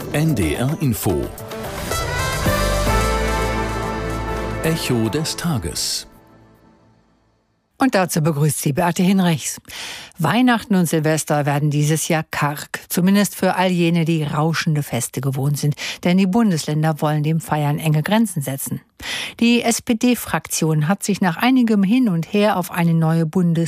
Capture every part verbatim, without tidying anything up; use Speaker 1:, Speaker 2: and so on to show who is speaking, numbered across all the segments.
Speaker 1: N D R Info. Echo des Tages.
Speaker 2: Und dazu begrüßt sie Beate Hinrichs. Weihnachten und Silvester werden dieses Jahr karg. Zumindest für all jene, die rauschende Feste gewohnt sind. Denn die Bundesländer wollen dem Feiern enge Grenzen setzen. Die S P D-Fraktion hat sich nach einigem Hin und Her auf eine neue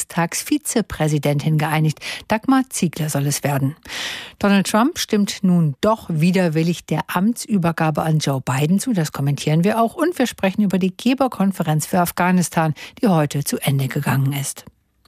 Speaker 2: Bundestagsvizepräsidentin geeinigt. Dagmar Ziegler soll es werden. Donald Trump stimmt nun doch widerwillig der Amtsübergabe an Joe Biden zu. Das kommentieren wir auch. Und wir sprechen über die Geberkonferenz für Afghanistan, die heute zu Ende gegangen ist.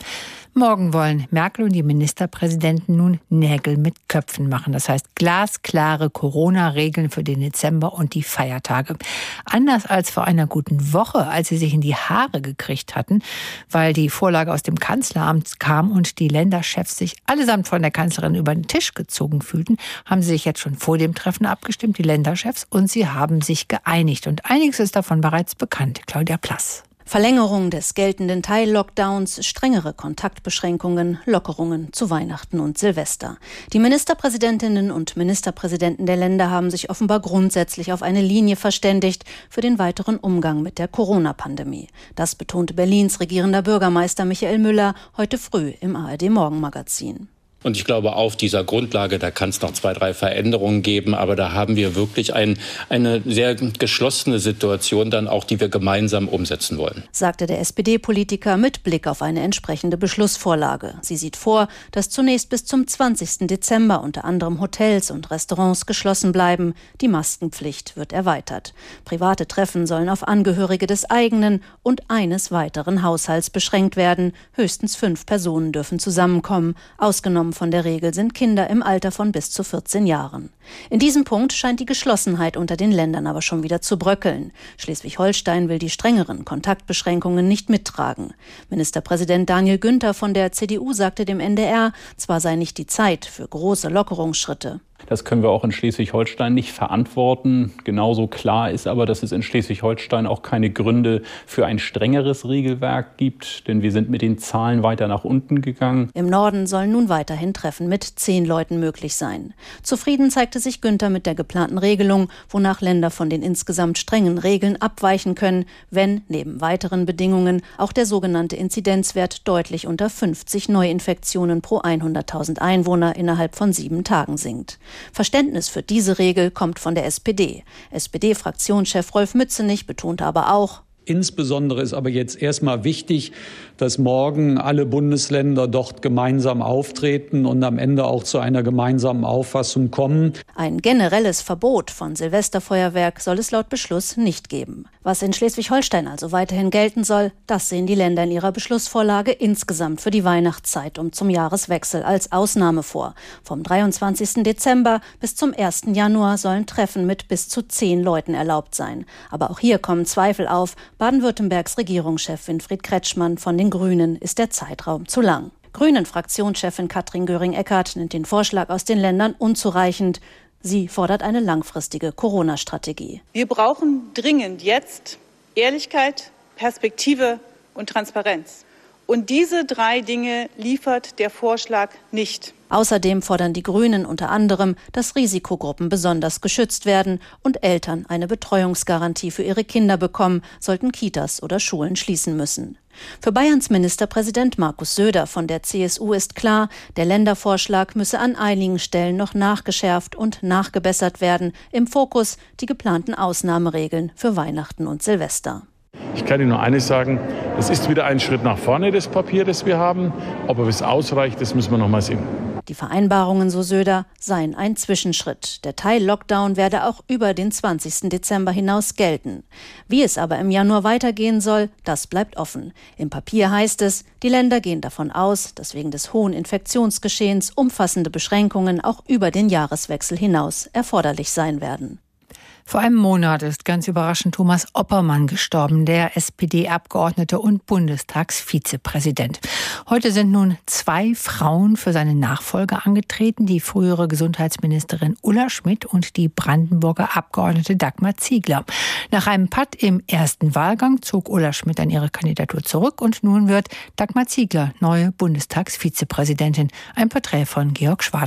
Speaker 2: Morgen wollen Merkel und die Ministerpräsidenten nun Nägel mit Köpfen machen. Das heißt glasklare Corona-Regeln für den Dezember und die Feiertage. Anders als vor einer guten Woche, als sie sich in die Haare gekriegt hatten, weil die Vorlage aus dem Kanzleramt kam und die Länderchefs sich allesamt von der Kanzlerin über den Tisch gezogen fühlten, haben sie sich jetzt schon vor dem Treffen abgestimmt, die Länderchefs, und sie haben sich geeinigt. Und einiges ist davon bereits bekannt. Claudia Plass.
Speaker 3: Verlängerung des geltenden Teil-Lockdowns, strengere Kontaktbeschränkungen, Lockerungen zu Weihnachten und Silvester. Die Ministerpräsidentinnen und Ministerpräsidenten der Länder haben sich offenbar grundsätzlich auf eine Linie verständigt für den weiteren Umgang mit der Corona-Pandemie. Das betonte Berlins regierender Bürgermeister Michael Müller heute früh im A R D-Morgenmagazin.
Speaker 4: Und ich glaube, auf dieser Grundlage, da kann es noch zwei, drei Veränderungen geben. Aber da haben wir wirklich ein, eine sehr geschlossene Situation dann auch, die wir gemeinsam umsetzen wollen.
Speaker 3: Sagte der S P D-Politiker mit Blick auf eine entsprechende Beschlussvorlage. Sie sieht vor, dass zunächst bis zum zwanzigsten Dezember unter anderem Hotels und Restaurants geschlossen bleiben. Die Maskenpflicht wird erweitert. Private Treffen sollen auf Angehörige des eigenen und eines weiteren Haushalts beschränkt werden. Höchstens fünf Personen dürfen zusammenkommen. Ausgenommen von der Regel sind Kinder im Alter von bis zu vierzehn Jahren. In diesem Punkt scheint die Geschlossenheit unter den Ländern aber schon wieder zu bröckeln. Schleswig-Holstein will die strengeren Kontaktbeschränkungen nicht mittragen. Ministerpräsident Daniel Günther von der C D U sagte dem N D R, zwar sei nicht die Zeit für große Lockerungsschritte.
Speaker 5: Das können wir auch in Schleswig-Holstein nicht verantworten. Genauso klar ist aber, dass es in Schleswig-Holstein auch keine Gründe für ein strengeres Regelwerk gibt, denn wir sind mit den Zahlen weiter nach unten gegangen.
Speaker 3: Im Norden sollen nun weiterhin Treffen mit zehn Leuten möglich sein. Zufrieden zeigte sich Günther mit der geplanten Regelung, wonach Länder von den insgesamt strengen Regeln abweichen können, wenn neben weiteren Bedingungen auch der sogenannte Inzidenzwert deutlich unter fünfzig Neuinfektionen pro hunderttausend Einwohner innerhalb von sieben Tagen sinkt. Verständnis für diese Regel kommt von der S P D. S P D-Fraktionschef Rolf Mützenich betonte aber auch:
Speaker 6: Insbesondere ist aber jetzt erstmal wichtig, dass morgen alle Bundesländer dort gemeinsam auftreten und am Ende auch zu einer gemeinsamen Auffassung kommen.
Speaker 3: Ein generelles Verbot von Silvesterfeuerwerk soll es laut Beschluss nicht geben. Was in Schleswig-Holstein also weiterhin gelten soll, das sehen die Länder in ihrer Beschlussvorlage insgesamt für die Weihnachtszeit und zum Jahreswechsel als Ausnahme vor. Vom dreiundzwanzigsten Dezember bis zum ersten Januar sollen Treffen mit bis zu zehn Leuten erlaubt sein. Aber auch hier kommen Zweifel auf. Baden-Württembergs Regierungschef Winfried Kretschmann von den Grünen ist der Zeitraum zu lang. Grünen-Fraktionschefin Katrin Göring-Eckardt nennt den Vorschlag aus den Ländern unzureichend. Sie fordert eine langfristige Corona-Strategie.
Speaker 7: Wir brauchen dringend jetzt Ehrlichkeit, Perspektive und Transparenz. Und diese drei Dinge liefert der Vorschlag nicht.
Speaker 3: Außerdem fordern die Grünen unter anderem, dass Risikogruppen besonders geschützt werden und Eltern eine Betreuungsgarantie für ihre Kinder bekommen, sollten Kitas oder Schulen schließen müssen. Für Bayerns Ministerpräsident Markus Söder von der C S U ist klar, der Ländervorschlag müsse an einigen Stellen noch nachgeschärft und nachgebessert werden. Im Fokus die geplanten Ausnahmeregeln für Weihnachten und Silvester.
Speaker 8: Ich kann Ihnen nur eines sagen, es ist wieder ein Schritt nach vorne, das Papier, das wir haben. Ob es ausreicht, das müssen wir noch mal sehen.
Speaker 3: Die Vereinbarungen, so Söder, seien ein Zwischenschritt. Der Teil-Lockdown werde auch über den zwanzigsten Dezember hinaus gelten. Wie es aber im Januar weitergehen soll, das bleibt offen. Im Papier heißt es, die Länder gehen davon aus, dass wegen des hohen Infektionsgeschehens umfassende Beschränkungen auch über den Jahreswechsel hinaus erforderlich sein werden.
Speaker 2: Vor einem Monat ist ganz überraschend Thomas Oppermann gestorben, der S P D-Abgeordnete und Bundestagsvizepräsident. Heute sind nun zwei Frauen für seine Nachfolge angetreten, die frühere Gesundheitsministerin Ulla Schmidt und die Brandenburger Abgeordnete Dagmar Ziegler. Nach einem Patt im ersten Wahlgang zog Ulla Schmidt dann ihre Kandidatur zurück und nun wird Dagmar Ziegler neue Bundestagsvizepräsidentin. Ein Porträt von Georg Schwarte.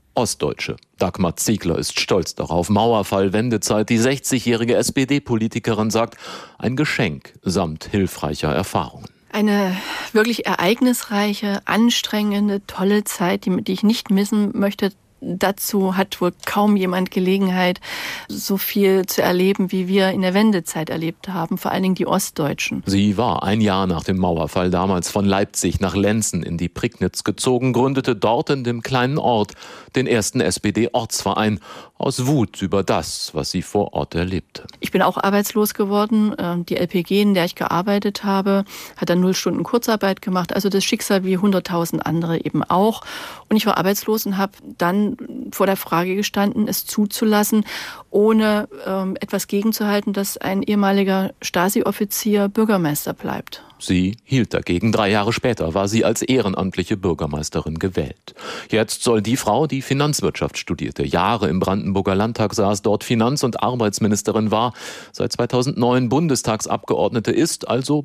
Speaker 9: Ostdeutsche. Dagmar Ziegler ist stolz darauf. Mauerfall, Wendezeit. Die sechzigjährige S P D-Politikerin sagt, ein Geschenk samt hilfreicher Erfahrungen.
Speaker 10: Eine wirklich ereignisreiche, anstrengende, tolle Zeit, die, die ich nicht missen möchte. Dazu hat wohl kaum jemand Gelegenheit, so viel zu erleben, wie wir in der Wendezeit erlebt haben, vor allen Dingen die Ostdeutschen.
Speaker 9: Sie war ein Jahr nach dem Mauerfall damals von Leipzig nach Lenzen in die Prignitz gezogen, gründete dort in dem kleinen Ort den ersten S P D-Ortsverein aus Wut über das, was sie vor Ort erlebte.
Speaker 10: Ich bin auch arbeitslos geworden. Die L P G, in der ich gearbeitet habe, hat dann null Stunden Kurzarbeit gemacht. Also das Schicksal wie hunderttausend andere eben auch. Und ich war arbeitslos und habe dann vor der Frage gestanden, es zuzulassen, ohne ähm, etwas gegenzuhalten, dass ein ehemaliger Stasi-Offizier Bürgermeister bleibt.
Speaker 9: Sie hielt dagegen. Drei Jahre später war sie als ehrenamtliche Bürgermeisterin gewählt. Jetzt soll die Frau, die Finanzwirtschaft studierte, Jahre im Brandenburger Landtag saß, dort Finanz- und Arbeitsministerin war, seit zweitausendneun Bundestagsabgeordnete ist, also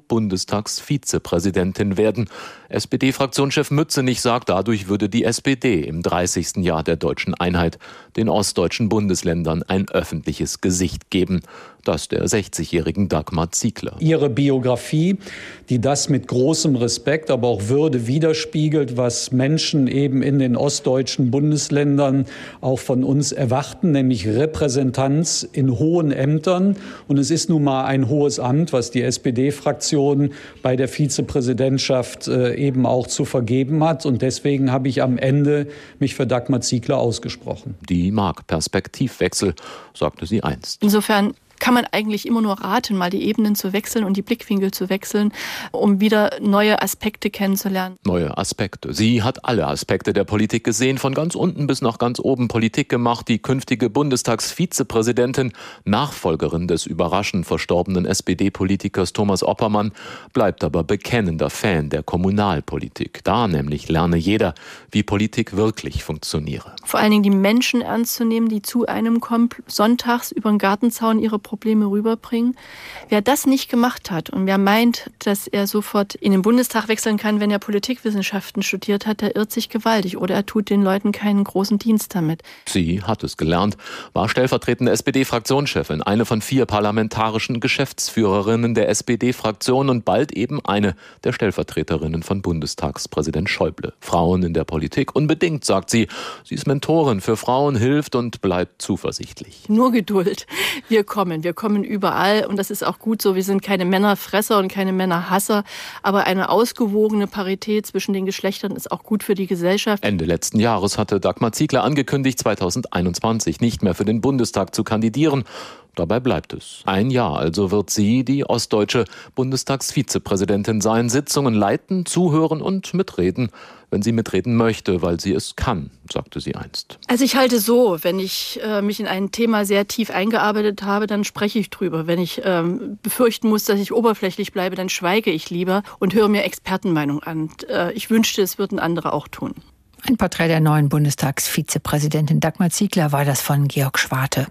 Speaker 9: Bundestagsvizepräsidentin werden. S P D-Fraktionschef Mützenich sagt, dadurch würde die S P D im dreißigsten Jahr der deutschen Einheit den ostdeutschen Bundesländern ein öffentliches Gesicht geben. Das der sechzigjährigen Dagmar Ziegler.
Speaker 6: Ihre Biografie, die das mit großem Respekt, aber auch Würde widerspiegelt, was Menschen eben in den ostdeutschen Bundesländern auch von uns erwarten, nämlich Repräsentanz in hohen Ämtern. Und es ist nun mal ein hohes Amt, was die S P D-Fraktion bei der Vizepräsidentschaft äh, eben auch zu vergeben hat. Und deswegen habe ich am Ende mich für Dagmar Ziegler ausgesprochen.
Speaker 9: Die mag Perspektivwechsel, sagte sie einst.
Speaker 10: Insofern kann man eigentlich immer nur raten, mal die Ebenen zu wechseln und die Blickwinkel zu wechseln, um wieder neue Aspekte kennenzulernen.
Speaker 9: Neue Aspekte. Sie hat alle Aspekte der Politik gesehen, von ganz unten bis nach ganz oben Politik gemacht. Die künftige Bundestagsvizepräsidentin, Nachfolgerin des überraschend verstorbenen S P D-Politikers Thomas Oppermann, bleibt aber bekennender Fan der Kommunalpolitik. Da nämlich lerne jeder, wie Politik wirklich funktioniere.
Speaker 10: Vor allen Dingen die Menschen ernst zu nehmen, die zu einem kommen, sonntags über den Gartenzaun ihre Probleme rüberbringen. Wer das nicht gemacht hat und wer meint, dass er sofort in den Bundestag wechseln kann, wenn er Politikwissenschaften studiert hat, der irrt sich gewaltig oder er tut den Leuten keinen großen Dienst damit.
Speaker 9: Sie hat es gelernt, war stellvertretende S P D-Fraktionschefin, eine von vier parlamentarischen Geschäftsführerinnen der S P D-Fraktion und bald eben eine der Stellvertreterinnen von Bundestagspräsident Schäuble. Frauen in der Politik unbedingt, sagt sie. Sie ist Mentorin für Frauen, hilft und bleibt zuversichtlich.
Speaker 10: Nur Geduld. Wir kommen. Wir kommen überall und das ist auch gut so. Wir sind keine Männerfresser und keine Männerhasser, aber eine ausgewogene Parität zwischen den Geschlechtern ist auch gut für die Gesellschaft.
Speaker 9: Ende letzten Jahres hatte Dagmar Ziegler angekündigt, zweitausendeinundzwanzig nicht mehr für den Bundestag zu kandidieren. Dabei bleibt es. Ein Jahr also wird sie die ostdeutsche Bundestagsvizepräsidentin sein, Sitzungen leiten, zuhören und mitreden, wenn sie mitreden möchte, weil sie es kann, sagte sie einst.
Speaker 10: Also ich halte so, wenn ich äh, mich in ein Thema sehr tief eingearbeitet habe, dann spreche ich drüber. Wenn ich ähm, befürchten muss, dass ich oberflächlich bleibe, dann schweige ich lieber und höre mir Expertenmeinung an. Äh, ich wünschte, es würden andere auch tun.
Speaker 2: Ein Porträt der neuen Bundestagsvizepräsidentin Dagmar Ziegler war das von Georg Schwarte.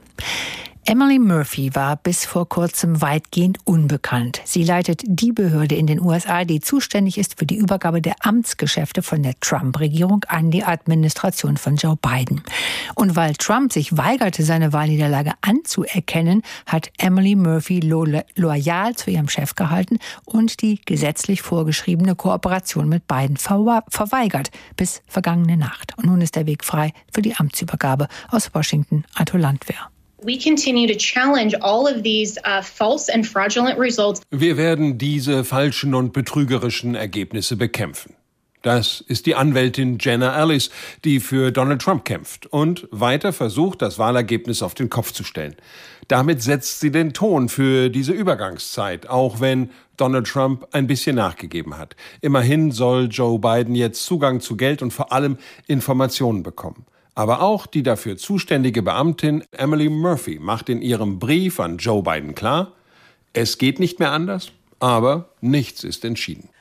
Speaker 2: Emily Murphy war bis vor kurzem weitgehend unbekannt. Sie leitet die Behörde in den U S A, die zuständig ist für die Übergabe der Amtsgeschäfte von der Trump-Regierung an die Administration von Joe Biden. Und weil Trump sich weigerte, seine Wahlniederlage anzuerkennen, hat Emily Murphy lo- loyal zu ihrem Chef gehalten und die gesetzlich vorgeschriebene Kooperation mit Biden ver- verweigert bis vergangene Nacht. Und nun ist der Weg frei für die Amtsübergabe. Aus Washington, Arthur Landwehr.
Speaker 11: We continue to challenge all of these uh, false and fraudulent results.
Speaker 12: Wir werden diese falschen und betrügerischen Ergebnisse bekämpfen. Das ist die Anwältin Jenna Ellis, die für Donald Trump kämpft und weiter versucht, das Wahlergebnis auf den Kopf zu stellen. Damit setzt sie den Ton für diese Übergangszeit, auch wenn Donald Trump ein bisschen nachgegeben hat. Immerhin soll Joe Biden jetzt Zugang zu Geld und vor allem Informationen bekommen. Aber auch die dafür zuständige Beamtin Emily Murphy macht in ihrem Brief an Joe Biden klar, es geht nicht mehr anders, aber nichts ist entschieden.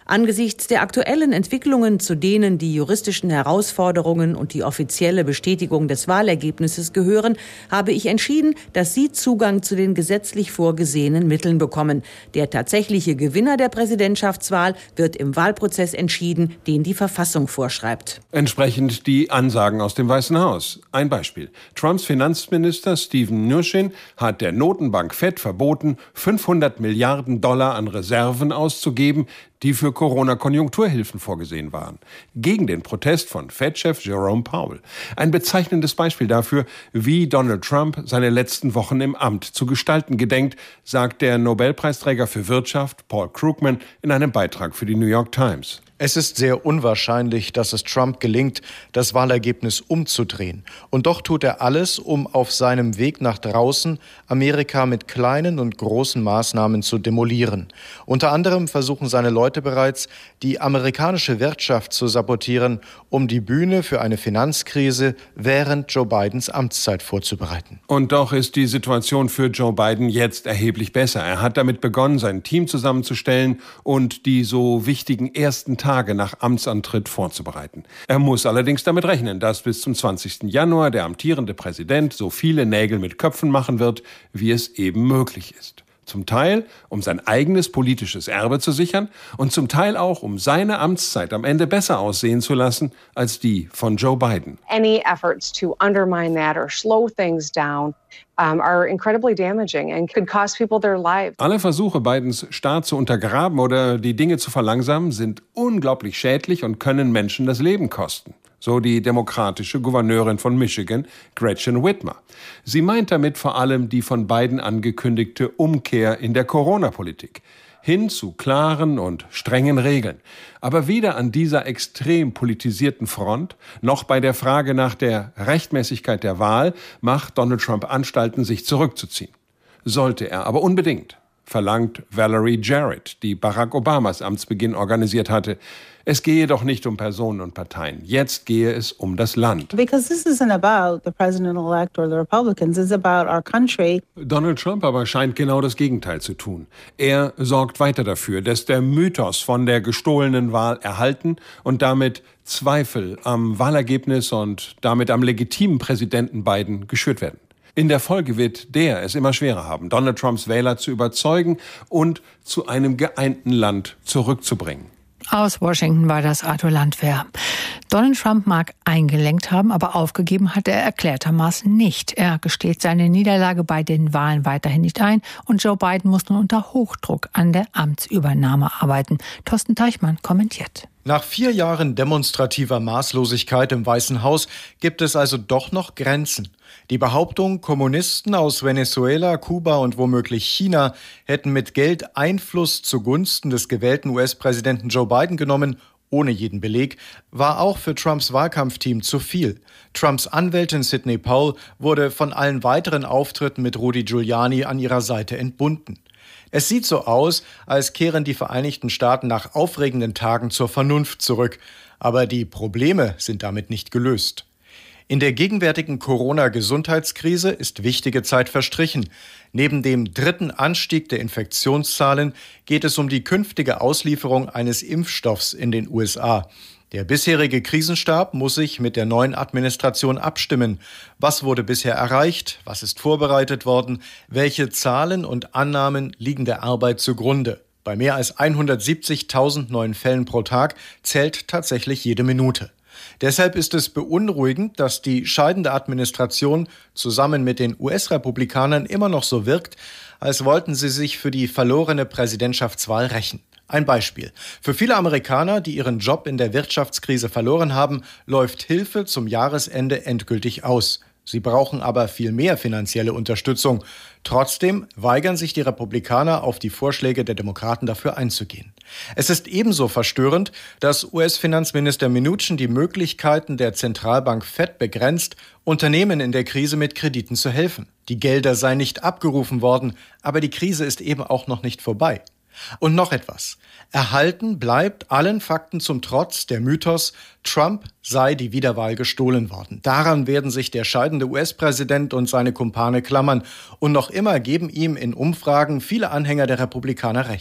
Speaker 13: Angesichts der aktuellen Entwicklungen, zu denen die juristischen Herausforderungen und die offizielle Bestätigung des Wahlergebnisses gehören, habe ich entschieden, dass Sie Zugang zu den gesetzlich vorgesehenen Mitteln bekommen. Der tatsächliche Gewinner der Präsidentschaftswahl wird im Wahlprozess entschieden, den die Verfassung vorschreibt.
Speaker 12: Entsprechend die Ansagen aus dem Weißen Haus. Ein Beispiel. Trumps Finanzminister Steven Mnuchin hat der Notenbank Fed verboten, fünfhundert Milliarden Dollar an Reserven auszugeben, die für Corona-Konjunkturhilfen vorgesehen waren. Gegen den Protest von Fed-Chef Jerome Powell. Ein bezeichnendes Beispiel dafür, wie Donald Trump seine letzten Wochen im Amt zu gestalten gedenkt, sagt der Nobelpreisträger für Wirtschaft Paul Krugman in einem Beitrag für die New York Times.
Speaker 14: Es ist sehr unwahrscheinlich, dass es Trump gelingt, das Wahlergebnis umzudrehen. Und doch tut er alles, um auf seinem Weg nach draußen Amerika mit kleinen und großen Maßnahmen zu demolieren. Unter anderem versuchen seine Leute bereits, die amerikanische Wirtschaft zu sabotieren, um die Bühne für eine Finanzkrise während Joe Bidens Amtszeit vorzubereiten.
Speaker 12: Und doch ist die Situation für Joe Biden jetzt erheblich besser. Er hat damit begonnen, sein Team zusammenzustellen und die so wichtigen ersten Tage nach Amtsantritt vorzubereiten. Er muss allerdings damit rechnen, dass bis zum zwanzigsten Januar der amtierende Präsident so viele Nägel mit Köpfen machen wird, wie es eben möglich ist. Zum Teil, um sein eigenes politisches Erbe zu sichern und zum Teil auch, um seine Amtszeit am Ende besser aussehen zu lassen als die von Joe Biden.
Speaker 15: Any efforts to undermine that or slow things down um, are incredibly damaging and could cost people their lives.
Speaker 12: Alle Versuche, Bidens Staat zu untergraben oder die Dinge zu verlangsamen, sind unglaublich schädlich und können Menschen das Leben kosten. So die demokratische Gouverneurin von Michigan, Gretchen Whitmer. Sie meint damit vor allem die von Biden angekündigte Umkehr in der Corona-Politik. Hin zu klaren und strengen Regeln. Aber weder an dieser extrem politisierten Front, noch bei der Frage nach der Rechtmäßigkeit der Wahl macht Donald Trump Anstalten, sich zurückzuziehen. Sollte er aber unbedingt, verlangt Valerie Jarrett, die Barack Obamas Amtsbeginn organisiert hatte. Es gehe doch nicht um Personen und Parteien. Jetzt gehe es um das Land.
Speaker 16: Because this isn't about the president-elect or the Republicans. It's about our country.
Speaker 12: Donald Trump aber scheint genau das Gegenteil zu tun. Er sorgt weiter dafür, dass der Mythos von der gestohlenen Wahl erhalten und damit Zweifel am Wahlergebnis und damit am legitimen Präsidenten Biden geschürt werden. In der Folge wird der es immer schwerer haben, Donald Trumps Wähler zu überzeugen und zu einem geeinten Land zurückzubringen.
Speaker 2: Aus Washington war das Arthur Landwehr. Donald Trump mag eingelenkt haben, aber aufgegeben hat er erklärtermaßen nicht. Er gesteht seine Niederlage bei den Wahlen weiterhin nicht ein und Joe Biden muss nun unter Hochdruck an der Amtsübernahme arbeiten. Thorsten Teichmann kommentiert.
Speaker 14: Nach vier Jahren demonstrativer Maßlosigkeit im Weißen Haus gibt es also doch noch Grenzen. Die Behauptung, Kommunisten aus Venezuela, Kuba und womöglich China hätten mit Geld Einfluss zugunsten des gewählten U S-Präsidenten Joe Biden genommen, ohne jeden Beleg, war auch für Trumps Wahlkampfteam zu viel. Trumps Anwältin Sidney Powell wurde von allen weiteren Auftritten mit Rudy Giuliani an ihrer Seite entbunden. Es sieht so aus, als kehren die Vereinigten Staaten nach aufregenden Tagen zur Vernunft zurück. Aber die Probleme sind damit nicht gelöst. In der gegenwärtigen Corona-Gesundheitskrise ist wichtige Zeit verstrichen. Neben dem dritten Anstieg der Infektionszahlen geht es um die künftige Auslieferung eines Impfstoffs in den U S A. Der bisherige Krisenstab muss sich mit der neuen Administration abstimmen. Was wurde bisher erreicht? Was ist vorbereitet worden? Welche Zahlen und Annahmen liegen der Arbeit zugrunde? Bei mehr als hundertsiebzigtausend neuen Fällen pro Tag zählt tatsächlich jede Minute. Deshalb ist es beunruhigend, dass die scheidende Administration zusammen mit den U S-Republikanern immer noch so wirkt, als wollten sie sich für die verlorene Präsidentschaftswahl rächen. Ein Beispiel. Für viele Amerikaner, die ihren Job in der Wirtschaftskrise verloren haben, läuft Hilfe zum Jahresende endgültig aus. Sie brauchen aber viel mehr finanzielle Unterstützung. Trotzdem weigern sich die Republikaner, auf die Vorschläge der Demokraten dafür einzugehen. Es ist ebenso verstörend, dass U S-Finanzminister Mnuchin die Möglichkeiten der Zentralbank Fed begrenzt, Unternehmen in der Krise mit Krediten zu helfen. Die Gelder seien nicht abgerufen worden, aber die Krise ist eben auch noch nicht vorbei. Und noch etwas. Erhalten bleibt allen Fakten zum Trotz der Mythos, Trump sei die Wiederwahl gestohlen worden. Daran werden sich der scheidende U S-Präsident und seine Kumpane klammern. Und noch immer geben ihm in Umfragen viele Anhänger der Republikaner recht.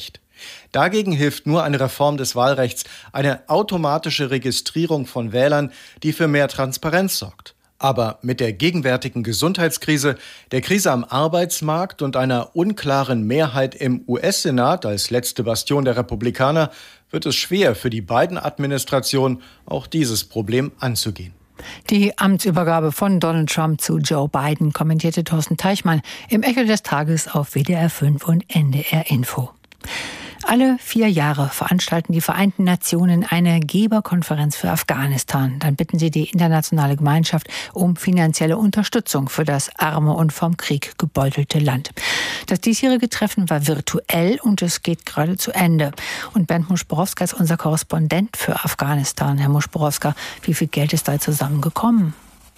Speaker 14: Dagegen hilft nur eine Reform des Wahlrechts, eine automatische Registrierung von Wählern, die für mehr Transparenz sorgt. Aber mit der gegenwärtigen Gesundheitskrise, der Krise am Arbeitsmarkt und einer unklaren Mehrheit im U S-Senat als letzte Bastion der Republikaner wird es schwer für die Biden-Administration, auch dieses Problem anzugehen.
Speaker 2: Die Amtsübergabe von Donald Trump zu Joe Biden kommentierte Thorsten Teichmann im Echo des Tages auf W D R fünf und N D R Info. Alle vier Jahre veranstalten die Vereinten Nationen eine Geberkonferenz für Afghanistan. Dann bitten sie die internationale Gemeinschaft um finanzielle Unterstützung für das arme und vom Krieg gebeutelte Land. Das diesjährige Treffen war virtuell und es geht gerade zu Ende. Und Bernd Muschborowska ist unser Korrespondent für Afghanistan. Herr Muschborowska, wie viel Geld ist da zusammengekommen?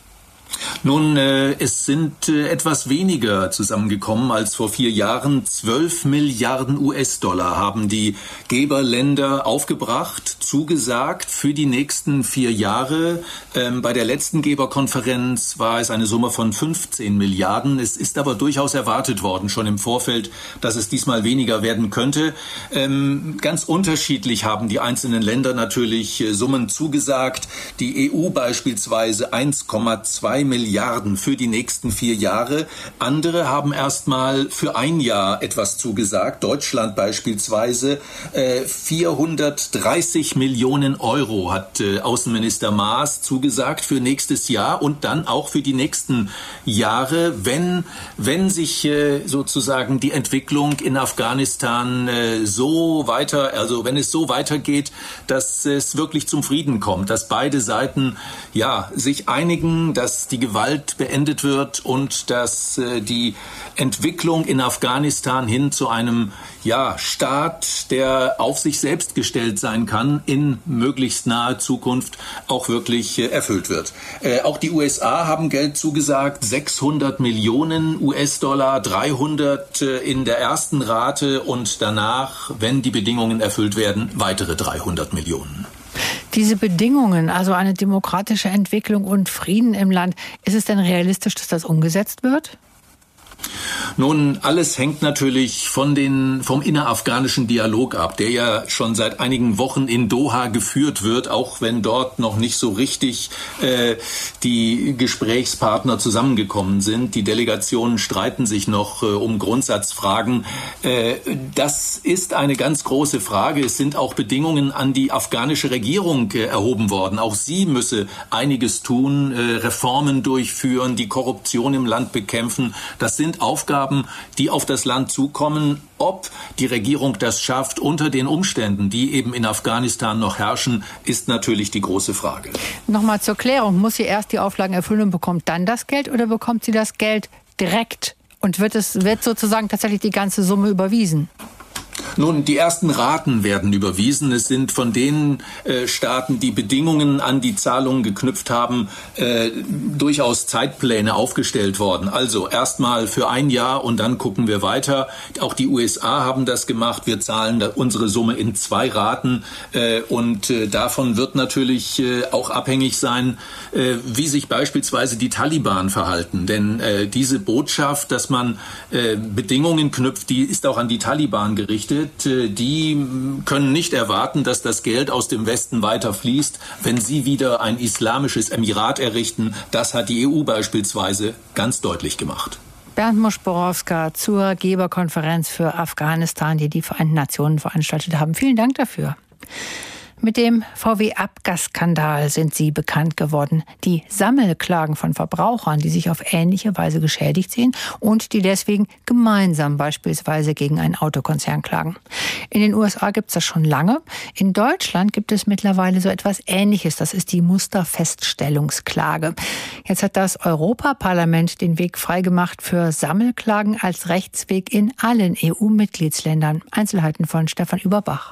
Speaker 17: Nun, äh, es sind äh, etwas weniger zusammengekommen als vor vier Jahren. Zwölf Milliarden U S-Dollar haben die Geberländer aufgebracht, zugesagt für die nächsten vier Jahre. Ähm, bei der letzten Geberkonferenz war es eine Summe von fünfzehn Milliarden. Es ist aber durchaus erwartet worden, schon im Vorfeld, dass es diesmal weniger werden könnte. Ähm, ganz unterschiedlich haben die einzelnen Länder natürlich äh, Summen zugesagt. Die E U beispielsweise eins Komma zwei Milliarden für die nächsten vier Jahre. Andere haben erstmal für ein Jahr etwas zugesagt. Deutschland beispielsweise äh, vierhundertdreißig Millionen Euro hat äh, Außenminister Maas zugesagt für nächstes Jahr und dann auch für die nächsten Jahre, wenn, wenn sich äh, sozusagen die Entwicklung in Afghanistan äh, so weiter, also wenn es so weitergeht, dass es wirklich zum Frieden kommt, dass beide Seiten ja sich einigen, dass die Gewalt beendet wird und dass äh, die Entwicklung in Afghanistan hin zu einem ja, Staat, der auf sich selbst gestellt sein kann, in möglichst naher Zukunft auch wirklich äh, erfüllt wird. Äh, auch die U S A haben Geld zugesagt, sechshundert Millionen U S-Dollar, dreihundert äh, in der ersten Rate und danach, wenn die Bedingungen erfüllt werden, weitere dreihundert Millionen.
Speaker 2: Diese Bedingungen, also eine demokratische Entwicklung und Frieden im Land, ist es denn realistisch, dass das umgesetzt wird?
Speaker 17: Nun, alles hängt natürlich von den, vom innerafghanischen Dialog ab, der ja schon seit einigen Wochen in Doha geführt wird, auch wenn dort noch nicht so richtig äh, die Gesprächspartner zusammengekommen sind. Die Delegationen streiten sich noch äh, um Grundsatzfragen. Äh, das ist eine ganz große Frage. Es sind auch Bedingungen an die afghanische Regierung äh, erhoben worden. Auch sie müsse einiges tun, äh, Reformen durchführen, die Korruption im Land bekämpfen. Das sind Aufgaben, die auf das Land zukommen. Ob die Regierung das schafft unter den Umständen, die eben in Afghanistan noch herrschen, ist natürlich die große Frage.
Speaker 2: Nochmal zur Klärung. Muss sie erst die Auflagen erfüllen und bekommt dann das Geld oder bekommt sie das Geld direkt? Und wird es wird sozusagen tatsächlich die ganze Summe überwiesen?
Speaker 17: Nun, die ersten Raten werden überwiesen. Es sind von den äh, Staaten, die Bedingungen an die Zahlungen geknüpft haben, äh, durchaus Zeitpläne aufgestellt worden. Also erstmal für ein Jahr und dann gucken wir weiter. Auch die U S A haben das gemacht. Wir zahlen da unsere Summe in zwei Raten. Äh, und äh, davon wird natürlich äh, auch abhängig sein, äh, wie sich beispielsweise die Taliban verhalten. Denn äh, diese Botschaft, dass man äh, Bedingungen knüpft, die ist auch an die Taliban gerichtet. Die können nicht erwarten, dass das Geld aus dem Westen weiter fließt, wenn sie wieder ein islamisches Emirat errichten. Das hat die E U beispielsweise ganz deutlich gemacht.
Speaker 2: Bernd Muschborowska zur Geberkonferenz für Afghanistan, die die Vereinten Nationen veranstaltet haben. Vielen Dank dafür. Mit dem V W-Abgasskandal sind sie bekannt geworden. Die Sammelklagen von Verbrauchern, die sich auf ähnliche Weise geschädigt sehen und die deswegen gemeinsam beispielsweise gegen einen Autokonzern klagen. In den U S A gibt es das schon lange. In Deutschland gibt es mittlerweile so etwas Ähnliches. Das ist die Musterfeststellungsklage. Jetzt hat das Europaparlament den Weg freigemacht für Sammelklagen als Rechtsweg in allen E U-Mitgliedsländern. Einzelheiten von Stefan Überbach.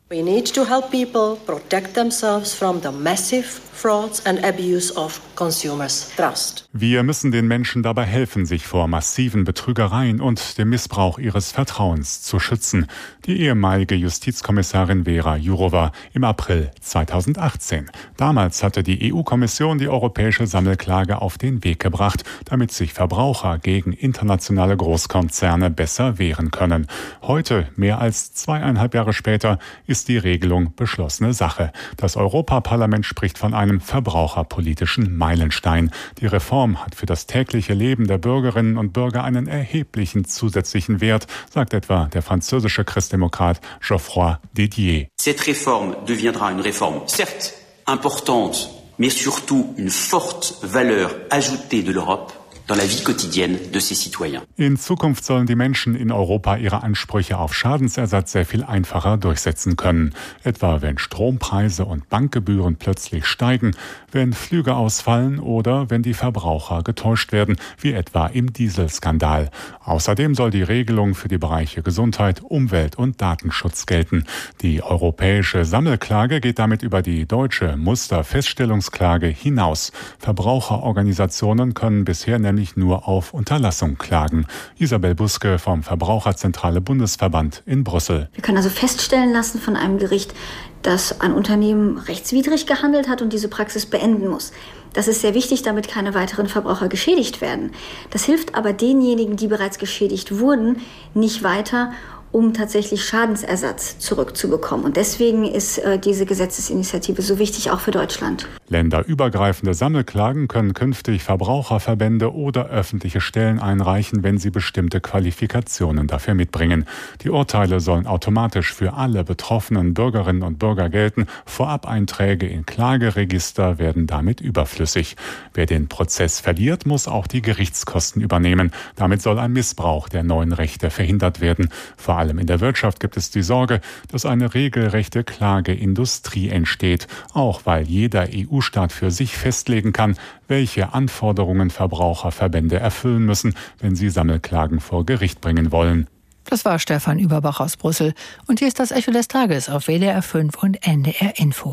Speaker 18: We need to help people protect themselves from the massive frauds and abuse of consumers' trust.
Speaker 19: Wir müssen den Menschen dabei helfen, sich vor massiven Betrügereien und dem Missbrauch ihres Vertrauens zu schützen. Die ehemalige Justizkommissarin Vera Jourova im April zweitausendachtzehn. Damals hatte die E U-Kommission die europäische Sammelklage auf den Weg gebracht, damit sich Verbraucher gegen internationale Großkonzerne besser wehren können. Heute, mehr als zweieinhalb Jahre später, ist die Regelung beschlossene Sache. Das Europaparlament spricht von einem verbraucherpolitischen Meilenstein. Die Reform hat für das tägliche Leben der Bürgerinnen und Bürger einen erheblichen zusätzlichen Wert, sagt etwa der französische Christdemokrat Geoffroy Didier.
Speaker 20: Cette réforme deviendra une réforme certes importante, mais surtout une forte valeur ajoutée de l'Europe dans la vie quotidienne de ses citoyens.
Speaker 19: In Zukunft sollen die Menschen in Europa ihre Ansprüche auf Schadensersatz sehr viel einfacher durchsetzen können. Etwa wenn Strompreise und Bankgebühren plötzlich steigen, wenn Flüge ausfallen oder wenn die Verbraucher getäuscht werden, wie etwa im Dieselskandal. Außerdem soll die Regelung für die Bereiche Gesundheit, Umwelt und Datenschutz gelten. Die europäische Sammelklage geht damit über die deutsche Musterfeststellungsklage hinaus. Verbraucherorganisationen können bisher nämlich nur auf Unterlassung klagen. Isabel Buske vom Verbraucherzentrale Bundesverband in Brüssel.
Speaker 21: Wir können also feststellen lassen von einem Gericht, dass ein Unternehmen rechtswidrig gehandelt hat und diese Praxis beenden muss. Das ist sehr wichtig, damit keine weiteren Verbraucher geschädigt werden. Das hilft aber denjenigen, die bereits geschädigt wurden, nicht weiter, um tatsächlich Schadensersatz zurückzubekommen. Und deswegen ist äh, diese Gesetzesinitiative so wichtig, auch für Deutschland.
Speaker 19: Länderübergreifende Sammelklagen können künftig Verbraucherverbände oder öffentliche Stellen einreichen, wenn sie bestimmte Qualifikationen dafür mitbringen. Die Urteile sollen automatisch für alle betroffenen Bürgerinnen und Bürger gelten. Vorabeinträge in Klageregister werden damit überflüssig. Wer den Prozess verliert, muss auch die Gerichtskosten übernehmen. Damit soll ein Missbrauch der neuen Rechte verhindert werden. Vor allem in der Wirtschaft gibt es die Sorge, dass eine regelrechte Klageindustrie entsteht, auch weil jeder E U-Staat für sich festlegen kann, welche Anforderungen Verbraucherverbände erfüllen müssen, wenn sie Sammelklagen vor Gericht bringen wollen.
Speaker 2: Das war Stefan Überbach aus Brüssel. Und hier ist das Echo des Tages auf W D R fünf und N D R Info.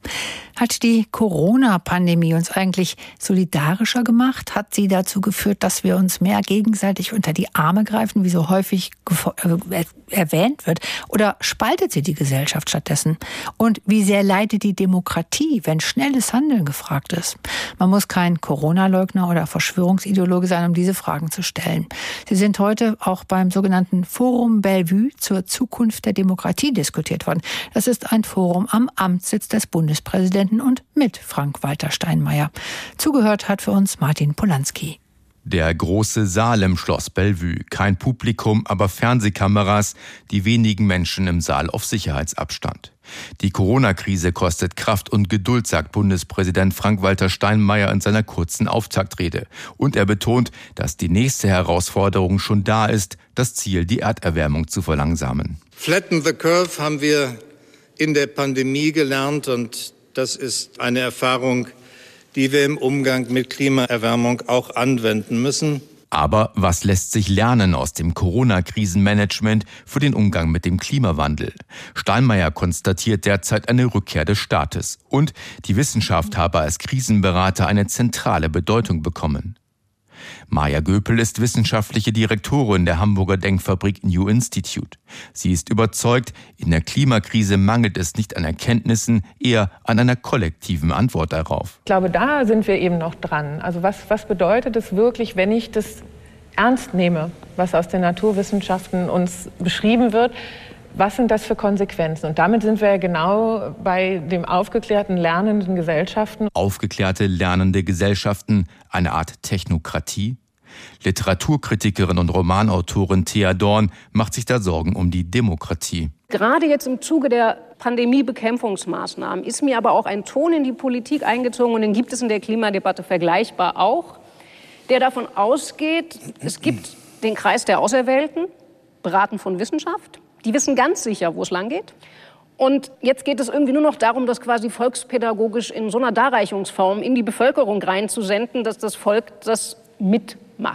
Speaker 2: Hat die Corona-Pandemie uns eigentlich solidarischer gemacht? Hat sie dazu geführt, dass wir uns mehr gegenseitig unter die Arme greifen, wie so häufig äh, erwähnt wird? Oder spaltet sie die Gesellschaft stattdessen? Und wie sehr leidet die Demokratie, wenn schnelles Handeln gefragt ist? Man muss kein Corona-Leugner oder Verschwörungsideologe sein, um diese Fragen zu stellen. Sie sind heute auch beim sogenannten Forum Bellevue zur Zukunft der Demokratie diskutiert worden. Das ist ein Forum am Amtssitz des Bundespräsidenten und mit Frank-Walter Steinmeier. Zugehört hat für uns Martin Polanski.
Speaker 22: Der große Saal im Schloss Bellevue. Kein Publikum, aber Fernsehkameras, die wenigen Menschen im Saal auf Sicherheitsabstand. Die Corona-Krise kostet Kraft und Geduld, sagt Bundespräsident Frank-Walter Steinmeier in seiner kurzen Auftaktrede. Und er betont, dass die nächste Herausforderung schon da ist, das Ziel, die Erderwärmung zu verlangsamen.
Speaker 23: Flatten the curve haben wir in der Pandemie gelernt und das ist eine Erfahrung, die wir im Umgang mit Klimaerwärmung auch anwenden müssen.
Speaker 22: Aber was lässt sich lernen aus dem Corona-Krisenmanagement für den Umgang mit dem Klimawandel? Steinmeier konstatiert derzeit eine Rückkehr des Staates und die Wissenschaft habe als Krisenberater eine zentrale Bedeutung bekommen. Maja Göpel ist wissenschaftliche Direktorin der Hamburger Denkfabrik New Institute. Sie ist überzeugt, in der Klimakrise mangelt es nicht an Erkenntnissen, eher an einer kollektiven Antwort darauf.
Speaker 24: Ich glaube, da sind wir eben noch dran. Also was, was bedeutet es wirklich, wenn ich das ernst nehme, was aus den Naturwissenschaften uns beschrieben wird? Was sind das für Konsequenzen? Und damit sind wir ja genau bei dem aufgeklärten, lernenden Gesellschaften.
Speaker 22: Aufgeklärte, lernende Gesellschaften, eine Art Technokratie? Literaturkritikerin und Romanautorin Thea Dorn macht sich da Sorgen um die Demokratie.
Speaker 25: Gerade jetzt im Zuge der Pandemiebekämpfungsmaßnahmen ist mir aber auch ein Ton in die Politik eingezogen, und den gibt es in der Klimadebatte vergleichbar auch, der davon ausgeht, es gibt den Kreis der Auserwählten, beraten von Wissenschaft. Die wissen ganz sicher, wo es lang geht. Und jetzt geht es irgendwie nur noch darum, das quasi volkspädagogisch in so einer Darreichungsform in die Bevölkerung reinzusenden, dass das Volk das mitmacht.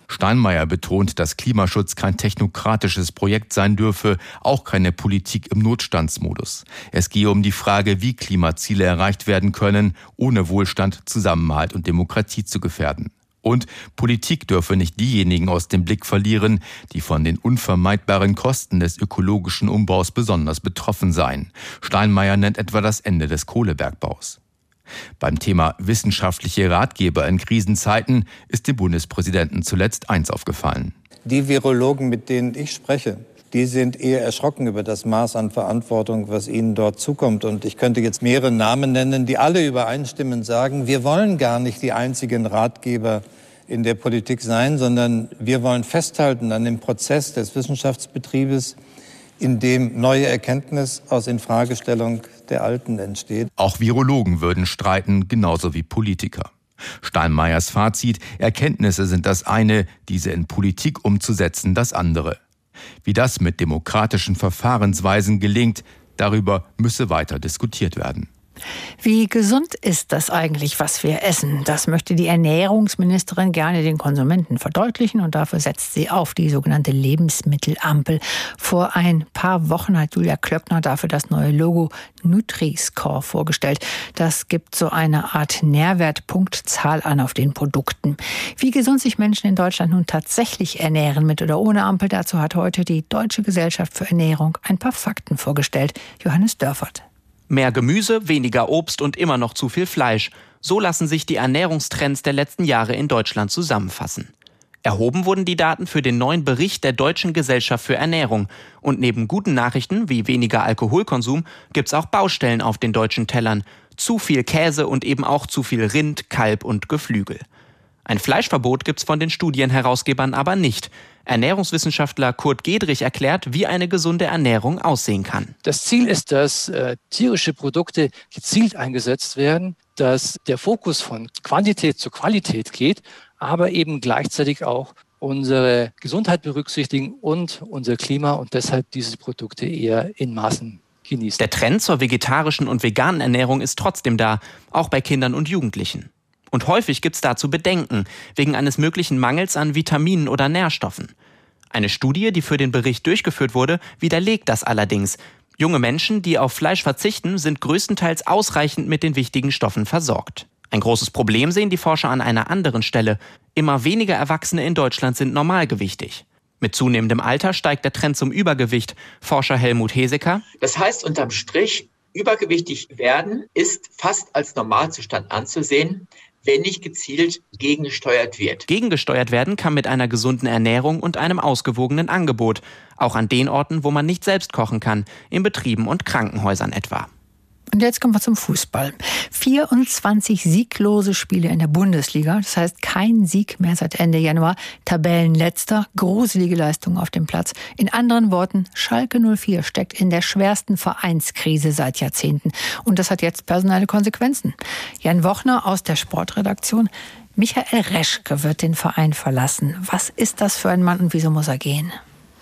Speaker 22: Steinmeier betont, dass Klimaschutz kein technokratisches Projekt sein dürfe, auch keine Politik im Notstandsmodus. Es gehe um die Frage, wie Klimaziele erreicht werden können, ohne Wohlstand, Zusammenhalt und Demokratie zu gefährden. Und Politik dürfe nicht diejenigen aus dem Blick verlieren, die von den unvermeidbaren Kosten des ökologischen Umbaus besonders betroffen seien. Steinmeier nennt etwa das Ende des Kohlebergbaus. Beim Thema wissenschaftliche Ratgeber in Krisenzeiten ist dem Bundespräsidenten zuletzt eins aufgefallen.
Speaker 23: Die Virologen, mit denen ich spreche, die sind eher erschrocken über das Maß an Verantwortung, was ihnen dort zukommt. Und ich könnte jetzt mehrere Namen nennen, die alle übereinstimmend sagen, wir wollen gar nicht die einzigen Ratgeber in der Politik sein, sondern wir wollen festhalten an dem Prozess des Wissenschaftsbetriebes, in dem neue Erkenntnis aus Infragestellung der Alten entsteht.
Speaker 22: Auch Virologen würden streiten, genauso wie Politiker. Steinmeiers Fazit: Erkenntnisse sind das eine, diese in Politik umzusetzen das andere. Wie das mit demokratischen Verfahrensweisen gelingt, darüber müsse weiter diskutiert werden.
Speaker 2: Wie gesund ist das eigentlich, was wir essen? Das möchte die Ernährungsministerin gerne den Konsumenten verdeutlichen und dafür setzt sie auf die sogenannte Lebensmittelampel. Vor ein paar Wochen hat Julia Klöckner dafür das neue Logo Nutri-Score vorgestellt. Das gibt so eine Art Nährwertpunktzahl an auf den Produkten. Wie gesund sich Menschen in Deutschland nun tatsächlich ernähren, mit oder ohne Ampel, dazu hat heute die Deutsche Gesellschaft für Ernährung ein paar Fakten vorgestellt. Johannes Dörfert.
Speaker 1: Mehr Gemüse, weniger Obst und immer noch zu viel Fleisch. So lassen sich die Ernährungstrends der letzten Jahre in Deutschland zusammenfassen. Erhoben wurden die Daten für den neuen Bericht der Deutschen Gesellschaft für Ernährung. Und neben guten Nachrichten wie weniger Alkoholkonsum gibt's auch Baustellen auf den deutschen Tellern. Zu viel Käse und eben auch zu viel Rind, Kalb und Geflügel. Ein Fleischverbot gibt's von den Studienherausgebern aber nicht. Ernährungswissenschaftler Kurt Gedrich erklärt, wie eine gesunde Ernährung aussehen kann.
Speaker 4: Das Ziel ist, dass äh, tierische Produkte gezielt eingesetzt werden, dass der Fokus von Quantität zu Qualität geht, aber eben gleichzeitig auch unsere Gesundheit berücksichtigen und unser Klima und deshalb diese Produkte eher in Maßen genießen.
Speaker 1: Der Trend zur vegetarischen und veganen Ernährung ist trotzdem da, auch bei Kindern und Jugendlichen. Und häufig gibt's dazu Bedenken, wegen eines möglichen Mangels an Vitaminen oder Nährstoffen. Eine Studie, die für den Bericht durchgeführt wurde, widerlegt das allerdings. Junge Menschen, die auf Fleisch verzichten, sind größtenteils ausreichend mit den wichtigen Stoffen versorgt. Ein großes Problem sehen die Forscher an einer anderen Stelle. Immer weniger Erwachsene in Deutschland sind normalgewichtig. Mit zunehmendem Alter steigt der Trend zum Übergewicht. Forscher Helmut Heseker:
Speaker 5: Das heißt unterm Strich, übergewichtig werden ist fast als Normalzustand anzusehen, wenn nicht gezielt gegengesteuert wird.
Speaker 1: Gegengesteuert werden kann mit einer gesunden Ernährung und einem ausgewogenen Angebot. Auch an den Orten, wo man nicht selbst kochen kann, in Betrieben und Krankenhäusern etwa.
Speaker 2: Und jetzt kommen wir zum Fußball. vierundzwanzig sieglose Spiele in der Bundesliga. Das heißt, kein Sieg mehr seit Ende Januar. Tabellenletzter, gruselige Leistung auf dem Platz. In anderen Worten, Schalke null vier steckt in der schwersten Vereinskrise seit Jahrzehnten. Und das hat jetzt personelle Konsequenzen. Jan Wochner aus der Sportredaktion. Michael Reschke wird den Verein verlassen. Was ist das für ein Mann und wieso muss er gehen?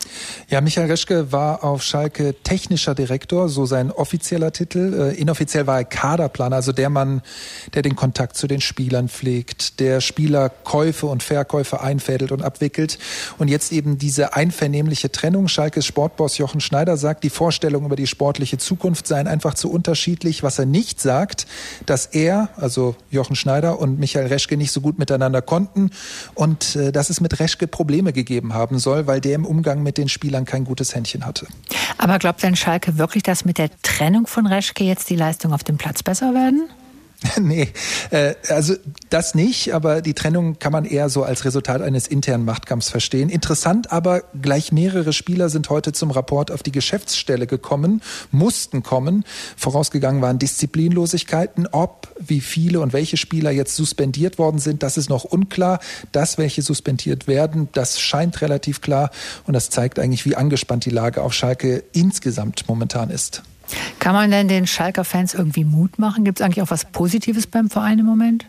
Speaker 7: Ja, Michael Reschke war auf Schalke technischer Direktor, so sein offizieller Titel. Äh, inoffiziell war er Kaderplaner, also der Mann, der den Kontakt zu den Spielern pflegt, der Spielerkäufe und Verkäufe einfädelt und abwickelt. Und jetzt eben diese einvernehmliche Trennung. Schalkes Sportboss Jochen Schneider sagt, die Vorstellungen über die sportliche Zukunft seien einfach zu unterschiedlich. Was er nicht sagt, dass er, also Jochen Schneider und Michael Reschke nicht so gut miteinander konnten und äh, dass es mit Reschke Probleme gegeben haben soll, weil der im Umgang mit den Spielern kein gutes Händchen hatte.
Speaker 2: Aber glaubt denn Schalke wirklich, dass mit der Trennung von Reschke jetzt die Leistungen auf dem Platz besser werden?
Speaker 7: Nee, äh, also das nicht, aber die Trennung kann man eher so als Resultat eines internen Machtkampfs verstehen. Interessant aber, gleich mehrere Spieler sind heute zum Rapport auf die Geschäftsstelle gekommen, mussten kommen. Vorausgegangen waren Disziplinlosigkeiten. Ob, wie viele und welche Spieler jetzt suspendiert worden sind, das ist noch unklar. Dass welche suspendiert werden, das scheint relativ klar und das zeigt eigentlich, wie angespannt die Lage auf Schalke insgesamt momentan ist.
Speaker 2: Kann man denn den Schalker-Fans irgendwie Mut machen? Gibt es eigentlich auch was Positives beim Verein im Moment?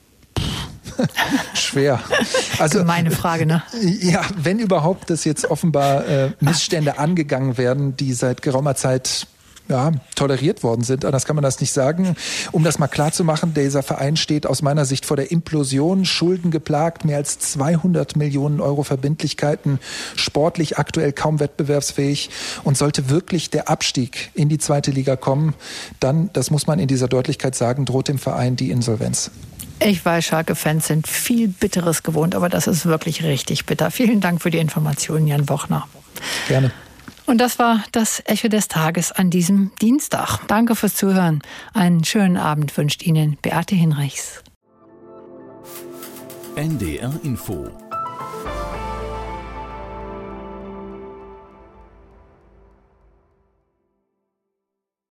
Speaker 7: Schwer. Also,
Speaker 2: gemeine Frage, ne?
Speaker 7: Ja, wenn überhaupt, dass jetzt offenbar äh, Missstände angegangen werden, die seit geraumer Zeit ja, toleriert worden sind. Anders kann man das nicht sagen. Um das mal klar zu machen, dieser Verein steht aus meiner Sicht vor der Implosion, Schulden geplagt, mehr als zweihundert Millionen Euro Verbindlichkeiten, sportlich aktuell kaum wettbewerbsfähig. Und sollte wirklich der Abstieg in die zweite Liga kommen, dann, das muss man in dieser Deutlichkeit sagen, droht dem Verein die Insolvenz.
Speaker 2: Ich weiß, Schalke-Fans sind viel Bitteres gewohnt, aber das ist wirklich richtig bitter. Vielen Dank für die Informationen, Jan Bochner.
Speaker 7: Gerne.
Speaker 2: Und das war das Echo des Tages an diesem Dienstag. Danke fürs Zuhören. Einen schönen Abend wünscht Ihnen Beate Hinrichs.
Speaker 3: N D R Info